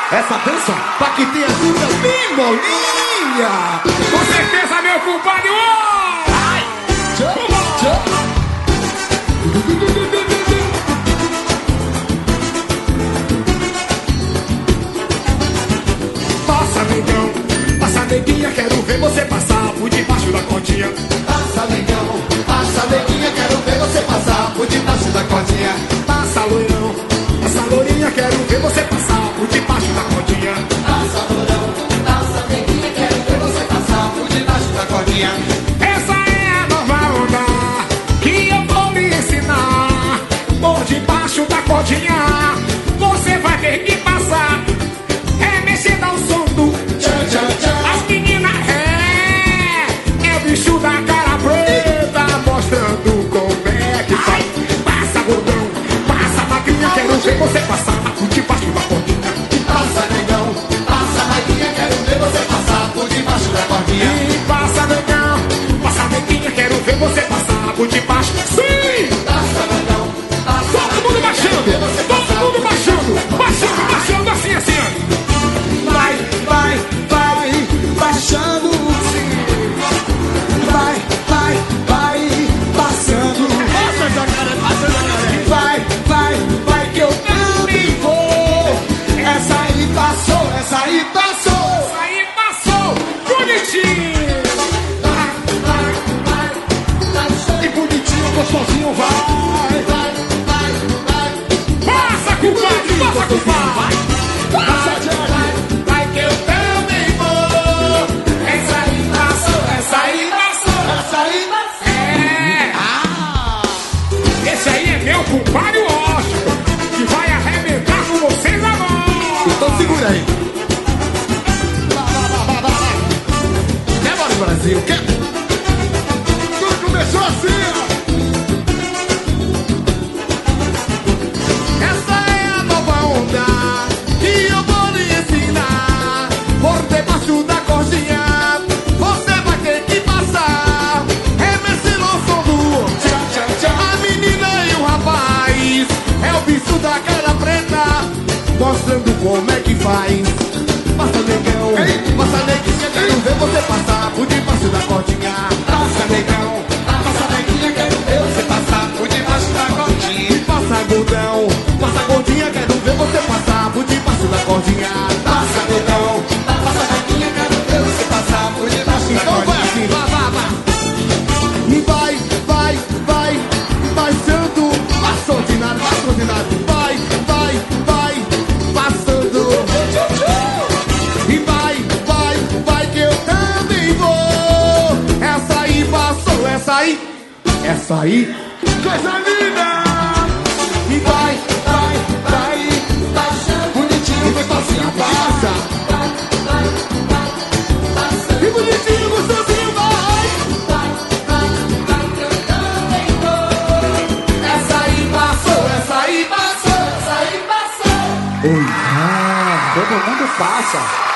essa dança Paquitinha fica bem molinha. Com certeza, meu compadre. Ai, passa, negão, passa, neguinha, quero ver você passar por debaixo da cordinha. passa, neguinha, quero ver você passar por debaixo da cordinha. Passa, loirão, passa, lourinha, quero ver você passar por debaixo da cordinha. Passa, loirão, passa, neguinha, quero ver você passar por debaixo da cordinha. Essa é a nova onda que eu vou lhe ensinar. Por debaixo da cordinha você vai ter que passar. É mexendo ao som do Tchan, tchan, tchan. as meninas é o bicho da cara preta, mostrando como é que faz. Passa, gordão, passa, magrinha, quero ver você passar por debaixo da cordinha. Passa, negão, passa, neguinha, quero ver você passar por debaixo da cordinha. E passa, negão, passa, neguinha, quero ver você passar por debaixo. Sim! Passa, negão, passa, Todo mundo baixando, todo mundo baixando, baixando, baixando, assim, assim. vai, vai, vai, baixando, sim. Vai, vai, vai, passando. Passa, jacaré, passa, jacaré. Vai, que eu também vou. Essa aí passou, essa aí passou. Isso aí passou, bonitinho. E bonitinho, gostosinho, vai. Passa, compadre, passa, compadre. Passa, jacaré. Vai que eu também vou. Essa aí passou, essa aí passou. Essa aí passou. É, esse aí é meu compadre Washington, que vai arrebentar com vocês agora. Então segura aí. Quer bora no Brasil? Quer? Tudo começou assim, ó. Essa é a nova onda que eu vou lhe ensinar. Por debaixo da cordinha você vai ter que passar. Remexendo o som do tchan, tchan, tchan. A menina e o rapaz é o bicho da cara preta, mostrando como é que faz. Passa, negão, passa, neguinha, quero ver você passar por debaixo da cordinha. Passa, negão, passa, neguinha, quero ver você passar por debaixo da cordinha. E passa, gordão, passa, gordinha, quero ver você passar por debaixo da cordinha. Passa, negão, passa, neguinha, quero ver você passar por debaixo da cordinha. Então vai assim, vai, vai, vai. E vai, passando, passou de nada, passou de nada. Vai, passando. E vai que eu também vou. Essa aí passou, essa aí, coisa linda. E vai, bonitinho, vai passinho, passa. E bonitinho, gostosinho, vai. Essa aí passou. Todo mundo passa.